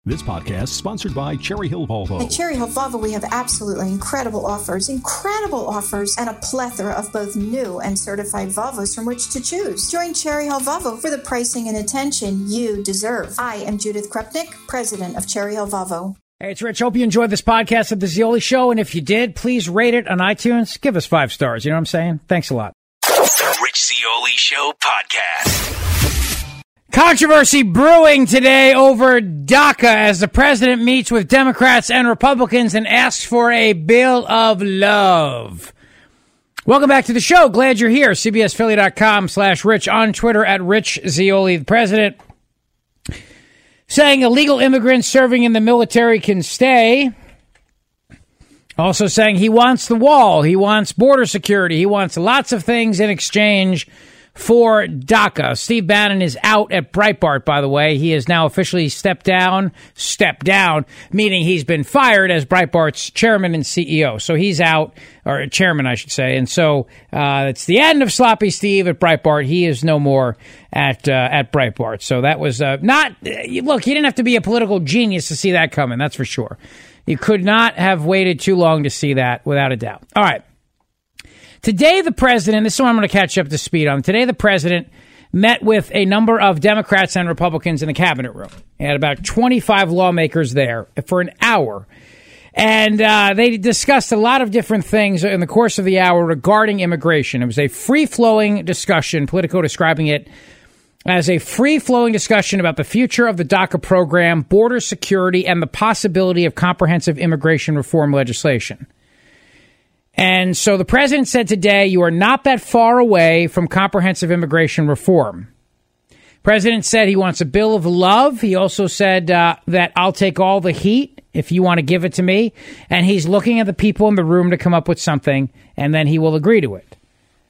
This podcast is sponsored by Cherry Hill Volvo. At Cherry Hill Volvo, we have absolutely incredible offers, and a plethora of both new and certified Volvos from which to choose. Join Cherry Hill Volvo for the pricing and attention you deserve. I am Judith Krupnik, president of Cherry Hill Volvo. Hey, it's Rich. Hope you enjoyed this podcast of The Zeoli Show, and if you did, please rate it on iTunes. Give us 5 stars. You know what I'm saying? Thanks a lot. The Rich Zeoli Show podcast. Controversy brewing today over DACA as the president meets with Democrats and Republicans and asks for a bill of love. Welcome back to the show. Glad you're here. CBSPhilly.com/Rich, on Twitter at Rich Zeoli. The president saying illegal immigrants serving in the military can stay. Also saying he wants the wall. He wants border security. He wants lots of things in exchange for DACA. Steve Bannon is out at Breitbart, by the way. He has now officially stepped down, meaning he's been fired as Breitbart's chairman and CEO. So he's out, or chairman, I should say. And so it's the end of Sloppy Steve at Breitbart. He is no more at Breitbart. So that was not, look, you didn't have to be a political genius to see that coming, that's for sure. You could not have waited too long to see that, without a doubt. All right. Today, the president, this is what I'm going to catch up to speed on. Today, the president met with a number of Democrats and Republicans in the cabinet room. He had about 25 lawmakers there for an hour. And they discussed a lot of different things in the course of the hour regarding immigration. It was a free-flowing discussion, Politico describing it as a free-flowing discussion about the future of the DACA program, border security, and the possibility of comprehensive immigration reform legislation. And so the president said today, you are not that far away from comprehensive immigration reform. President said he wants a bill of love. He also said that I'll take all the heat if you want to give it to me. And he's looking at the people in the room to come up with something, and then he will agree to it.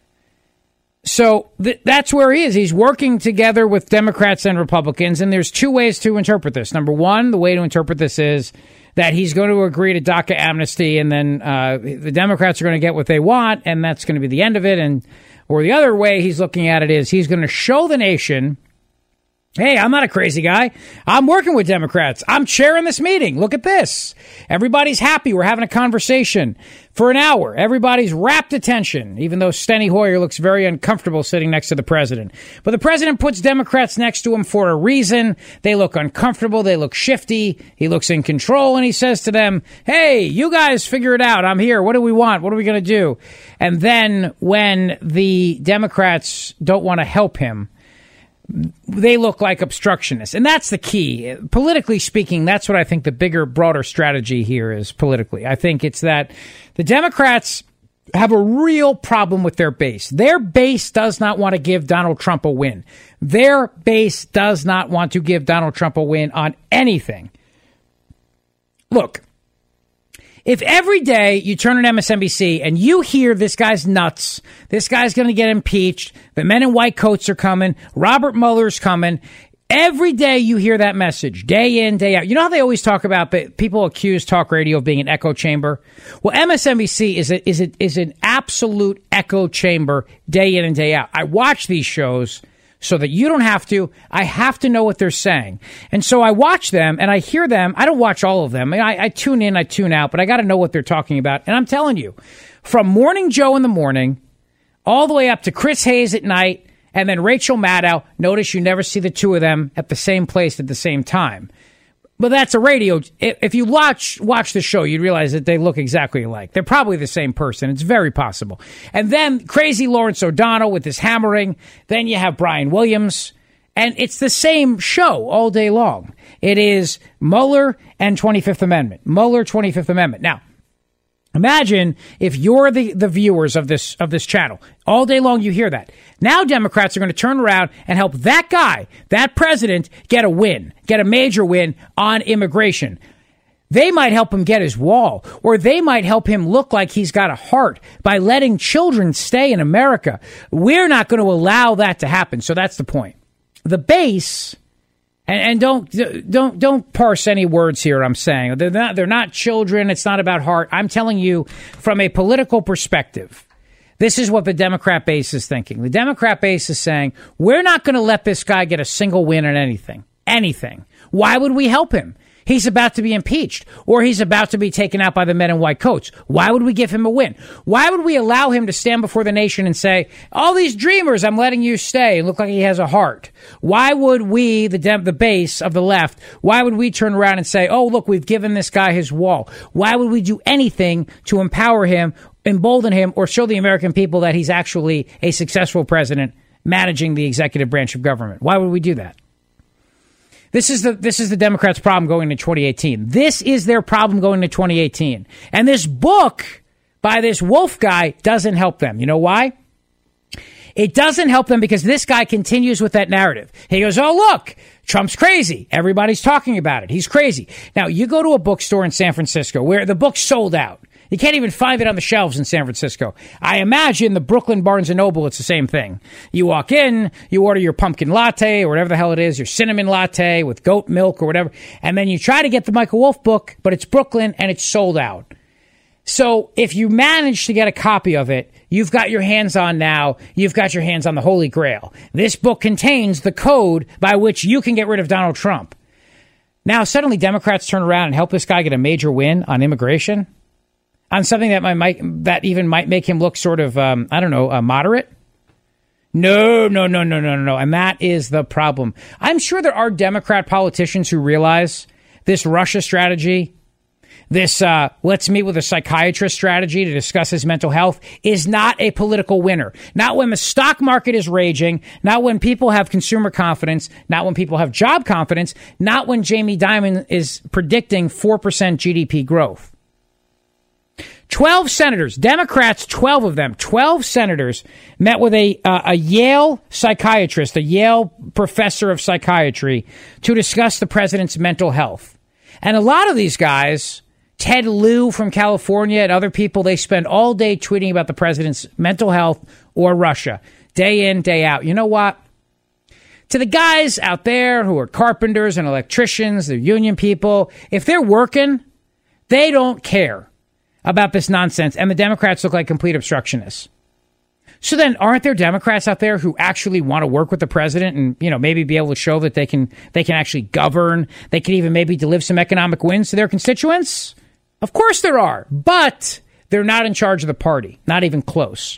So that's where he is. He's working together with Democrats and Republicans, and there's 2 ways to interpret this. Number one, the way to interpret this is that he's going to agree to DACA amnesty, and then the Democrats are going to get what they want, and that's going to be the end of it. Or the other way he's looking at it is he's going to show the nation, hey, I'm not a crazy guy. I'm working with Democrats. I'm chairing this meeting. Look at this. Everybody's happy. We're having a conversation for an hour. Everybody's rapt attention, even though Steny Hoyer looks very uncomfortable sitting next to the president. But the president puts Democrats next to him for a reason. They look uncomfortable. They look shifty. He looks in control, and he says to them, hey, you guys figure it out. I'm here. What do we want? What are we going to do? And then when the Democrats don't want to help him, they look like obstructionists. And that's the key. Politically speaking, that's what I think the bigger, broader strategy here is politically. I think it's that the Democrats have a real problem with their base. Their base does not want to give Donald Trump a win. Their base does not want to give Donald Trump a win on anything. Look, if every day you turn on MSNBC and you hear this guy's nuts, this guy's going to get impeached, the men in white coats are coming, Robert Mueller's coming, every day you hear that message, day in, day out. You know how they always talk about, people accuse talk radio of being an echo chamber? Well, MSNBC is an absolute echo chamber day in and day out. I watch these shows so that you don't have to. I have to know what they're saying. And so I watch them and I hear them. I don't watch all of them. I tune in, I tune out, but I got to know what they're talking about. And I'm telling you, from Morning Joe in the morning all the way up to Chris Hayes at night and then Rachel Maddow, notice you never see the two of them at the same place at the same time. But that's a radio. If you watch the show, you'd realize that they look exactly alike. They're probably the same person. It's very possible. And then crazy Lawrence O'Donnell with his hammering. Then you have Brian Williams. And it's the same show all day long. It is Mueller and 25th Amendment. Mueller, 25th Amendment. Now, imagine if you're the viewers of this channel. All day long you hear that. Now Democrats are going to turn around and help that guy, that president, get a win, get a major win on immigration. They might help him get his wall, or they might help him look like he's got a heart by letting children stay in America. We're not going to allow that to happen. So that's the point. The base, and don't parse any words here. I'm saying they're not children. It's not about heart. I'm telling you from a political perspective. This is what the Democrat base is thinking. The Democrat base is saying, we're not going to let this guy get a single win on anything. Why would we help him? He's about to be impeached, or he's about to be taken out by the men in white coats. Why would we give him a win? Why would we allow him to stand before the nation and say, all these dreamers, I'm letting you stay, and look like he has a heart? Why would we, the base of the left, why would we turn around and say, oh, look, we've given this guy his wall? Why would we do anything to empower him, embolden him, or show the American people that he's actually a successful president managing the executive branch of government? Why would we do that? This is the Democrats' problem going into 2018. This is their problem going into 2018. And this book by this Wolf guy doesn't help them. You know why? It doesn't help them because this guy continues with that narrative. He goes, oh, look, Trump's crazy. Everybody's talking about it. He's crazy. Now, you go to a bookstore in San Francisco where the book's sold out. You can't even find it on the shelves in San Francisco. I imagine the Brooklyn Barnes & Noble, it's the same thing. You walk in, you order your pumpkin latte or whatever the hell it is, your cinnamon latte with goat milk or whatever, and then you try to get the Michael Wolff book, but it's Brooklyn and it's sold out. So if you manage to get a copy of it, you've got your hands on now, you've got your hands on the Holy Grail. This book contains the code by which you can get rid of Donald Trump. Now, suddenly Democrats turn around and help this guy get a major win on immigration? On something that might make him look sort of, moderate? No. And that is the problem. I'm sure there are Democrat politicians who realize this Russia strategy, this let's meet with a psychiatrist strategy to discuss his mental health is not a political winner. Not when the stock market is raging, not when people have consumer confidence, not when people have job confidence, not when Jamie Dimon is predicting 4% GDP growth. 12 senators, Democrats, 12 of them, 12 senators met with a Yale psychiatrist, a Yale professor of psychiatry to discuss the president's mental health. And a lot of these guys, Ted Lieu from California and other people, they spend all day tweeting about the president's mental health or Russia, day in, day out. You know what? To the guys out there who are carpenters and electricians, they're union people, if they're working, they don't care about this nonsense, and the Democrats look like complete obstructionists. So then, aren't there Democrats out there who actually want to work with the president and, maybe be able to show that they can actually govern? They can even maybe deliver some economic wins to their constituents? Of course there are, but they're not in charge of the party, not even close.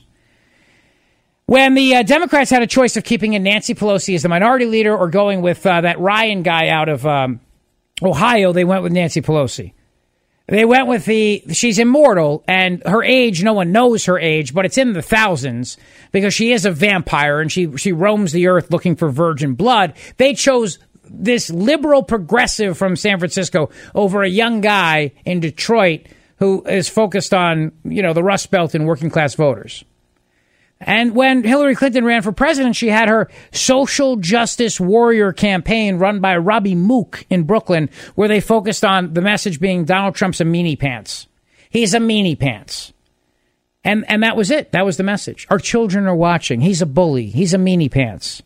When the Democrats had a choice of keeping in Nancy Pelosi as the minority leader or going with that Ryan guy out of Ohio, they went with Nancy Pelosi. They went with she's immortal, and her age, no one knows her age, but it's in the thousands because she is a vampire and she roams the earth looking for virgin blood. They chose this liberal progressive from San Francisco over a young guy in Detroit who is focused on, the Rust Belt and working class voters. And when Hillary Clinton ran for president, she had her social justice warrior campaign run by Robbie Mook in Brooklyn, where they focused on the message being Donald Trump's a meanie pants. He's a meanie pants. And that was it. That was the message. Our children are watching. He's a bully. He's a meanie pants.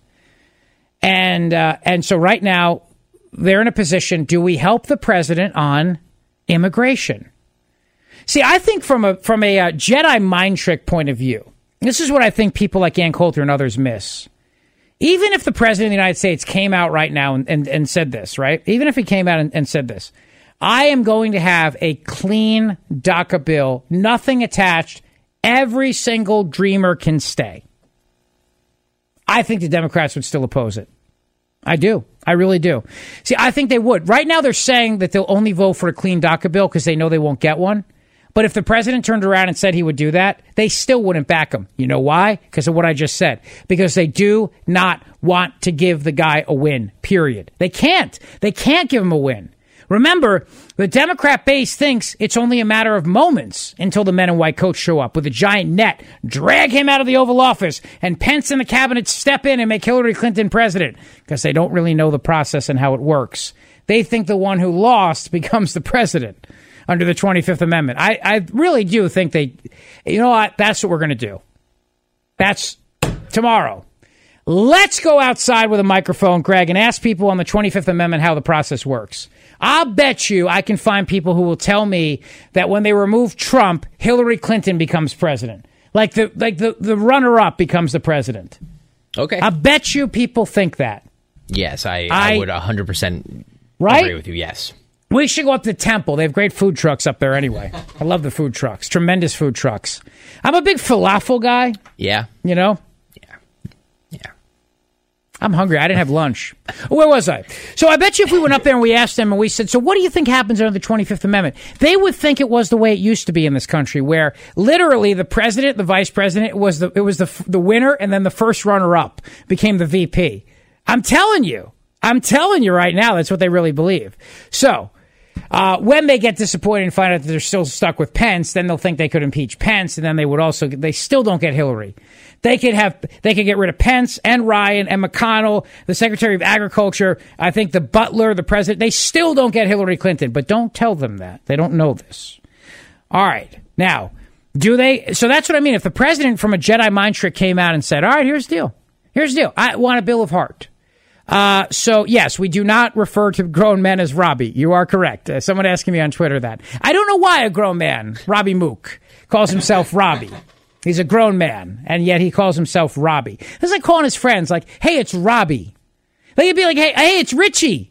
And so right now, they're in a position, do we help the president on immigration? See, I think from a Jedi mind trick point of view, this is what I think people like Ann Coulter and others miss. Even if the president of the United States came out right now and said this, right? Even if he came out and said this, I am going to have a clean DACA bill, nothing attached, every single dreamer can stay. I think the Democrats would still oppose it. I do. I really do. See, I think they would. Right now they're saying that they'll only vote for a clean DACA bill because they know they won't get one. But if the president turned around and said he would do that, they still wouldn't back him. You know why? Because of what I just said. Because they do not want to give the guy a win, period. They can't. They can't give him a win. Remember, the Democrat base thinks it's only a matter of moments until the men in white coats show up with a giant net, drag him out of the Oval Office, and Pence and the cabinet step in and make Hillary Clinton president. Because they don't really know the process and how it works. They think the one who lost becomes the president under the 25th Amendment. I really do think you know what? That's what we're going to do. That's tomorrow. Let's go outside with a microphone, Greg, and ask people on the 25th Amendment how the process works. I'll bet you I can find people who will tell me that when they remove Trump, Hillary Clinton becomes president. Like the runner-up becomes the president. Okay. I bet you people think that. Yes, I would 100% right? agree with you, yes. We should go up to the Temple. They have great food trucks up there anyway. I love the food trucks. Tremendous food trucks. I'm a big falafel guy. Yeah. You know? Yeah. I'm hungry. I didn't have lunch. Where was I? So I bet you if we went up there and we asked them and we said, so what do you think happens under the 25th Amendment? They would think it was the way it used to be in this country, where literally the president, the vice president, it was the winner, and then the first runner-up became the VP. I'm telling you right now, that's what they really believe. So when they get disappointed and find out that they're still stuck with Pence, then they'll think they could impeach Pence, and then they still don't get Hillary. They could get rid of Pence and Ryan and McConnell, the Secretary of Agriculture, I think the Butler, the president. They still don't get Hillary Clinton, but don't tell them that. They don't know this. All right. Now, do they? So that's what I mean. If the president from a Jedi mind trick came out and said, all right, here's the deal. Here's the deal. I want a Bill of Heart. So yes, we do not refer to grown men as Robbie. You are correct. Someone asking me on Twitter that. I don't know why a grown man, Robbie Mook, calls himself Robbie. He's a grown man, and yet he calls himself Robbie. It's like calling his friends, like, hey, it's Robbie. Like, he'd be like, hey, it's Richie.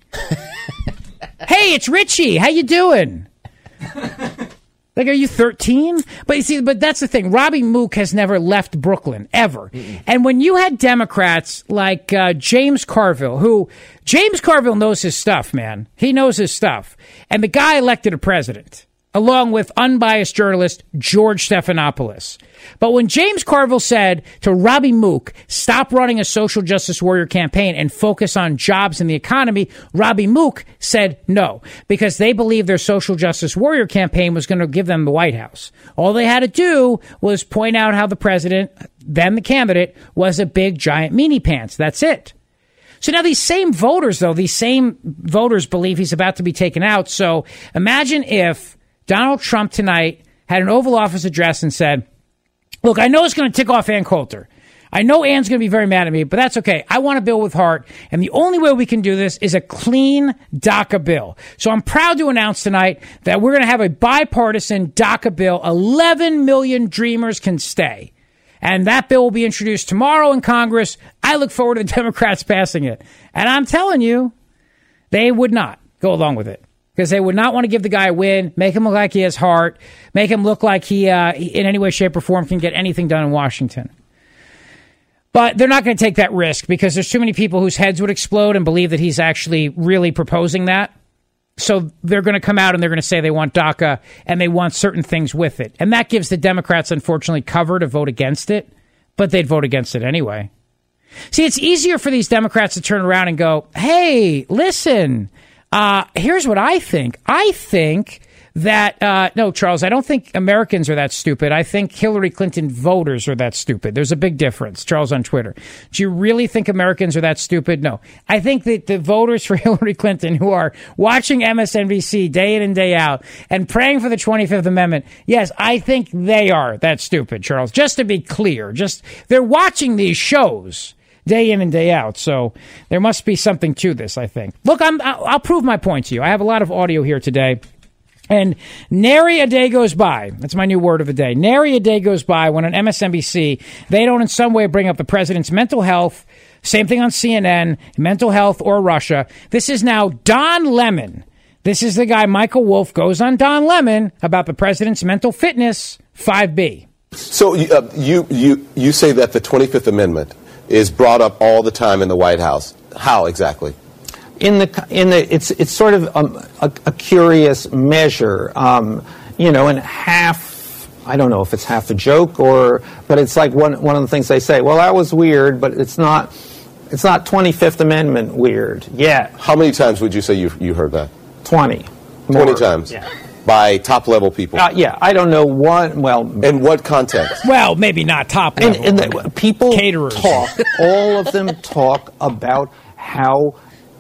Hey, it's Richie. How you doing? Like, are you 13? But you see, but that's the thing. Robbie Mook has never left Brooklyn, ever. Mm-mm. And when you had Democrats like James Carville, James Carville knows his stuff, man. He knows his stuff. And the guy elected a president, along with unbiased journalist George Stephanopoulos. But when James Carville said to Robbie Mook, stop running a social justice warrior campaign and focus on jobs and the economy, Robbie Mook said no, because they believed their social justice warrior campaign was going to give them the White House. All they had to do was point out how the president, then the candidate, was a big, giant meanie pants. That's it. So now these same voters believe he's about to be taken out. So imagine if Donald Trump tonight had an Oval Office address and said, look, I know it's going to tick off Ann Coulter. I know Ann's going to be very mad at me, but that's okay. I want a bill with heart, and the only way we can do this is a clean DACA bill. So I'm proud to announce tonight that we're going to have a bipartisan DACA bill. 11 million dreamers can stay. And that bill will be introduced tomorrow in Congress. I look forward to the Democrats passing it. And I'm telling you, they would not go along with it. Because they would not want to give the guy a win, make him look like he has heart, make him look like he, in any way, shape, or form, can get anything done in Washington. But they're not going to take that risk because there's too many people whose heads would explode and believe that he's actually really proposing that. So they're going to come out and they're going to say they want DACA and they want certain things with it. And that gives the Democrats, unfortunately, cover to vote against it. But they'd vote against it anyway. See, it's easier for these Democrats to turn around and go, hey, listen, here's what I think. I think that, no, Charles, I don't think Americans are that stupid. I think Hillary Clinton voters are that stupid. There's a big difference. Charles on Twitter. Do you really think Americans are that stupid? No. I think that the voters for Hillary Clinton who are watching MSNBC day in and day out and praying for the 25th Amendment, yes, I think they are that stupid, Charles. Just to be clear, they're watching these shows day in and day out. So there must be something to this, I think. Look, I'll prove my point to you. I have a lot of audio here today. And nary a day goes by. That's my new word of the day. Nary a day goes by when on MSNBC, they don't in some way bring up the president's mental health. Same thing on CNN, mental health or Russia. This is now Don Lemon. This is the guy, Michael Wolff, goes on Don Lemon about the president's mental fitness, 5B. So you say that the 25th Amendment is brought up all the time in the White House. How exactly? It's sort of a curious measure, and half. I don't know if it's half a joke but it's like one of the things they say. Well, that was weird, but it's not 25th Amendment weird yet. How many times would you say you heard that? 20. 20 times. Yeah. By top level people. Yeah, I don't know what. Well, in what context? Well, maybe not top level. And people caterers talk. All of them talk about how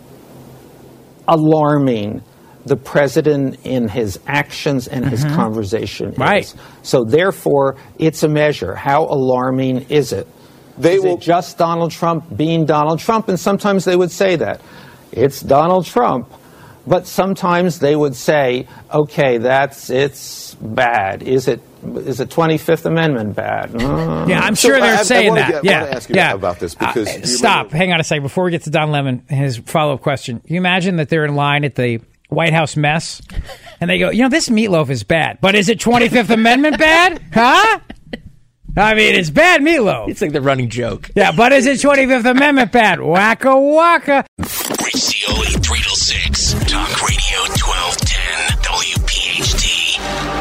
alarming the president in his actions and his conversation is. So therefore, it's a measure. How alarming is it? Is it just Donald Trump being Donald Trump? And sometimes they would say that. It's Donald Trump. But sometimes they would say, okay, it's bad. Is it 25th Amendment bad? Yeah, I'm sure they're saying that. I want to ask you about this because stop. Hang on a second before we get to Don Lemon. His follow-up question. You imagine that they're in line at the White House mess, and they go, this meatloaf is bad, but is it 25th Amendment bad? Huh? I mean, it's bad meatloaf. It's like the running joke. Yeah, but is it 25th Amendment bad? Waka waka. Rich Cioli, 3 till 6. Talk Radio 1210 WPHT.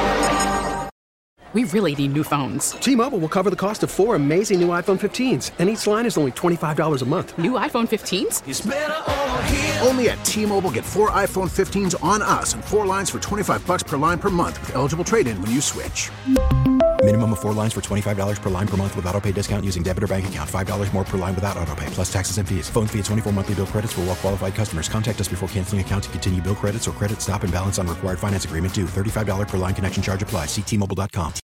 We really need new phones. T-Mobile will cover the cost of 4 amazing new iPhone 15s, and each line is only $25 a month. New iPhone 15s? It's better over here. Only at T-Mobile, get 4 iPhone 15s on us and 4 lines for $25 per line per month with eligible trade-in when you switch. Minimum of 4 lines for $25 per line per month with autopay discount using debit or bank account. $5 more per line without autopay, plus taxes and fees. Phone fee at 24 monthly bill credits for well-qualified customers. Contact us before canceling account to continue bill credits or credit stop and balance on required finance agreement due. $35 per line connection charge applies. See T-Mobile.com.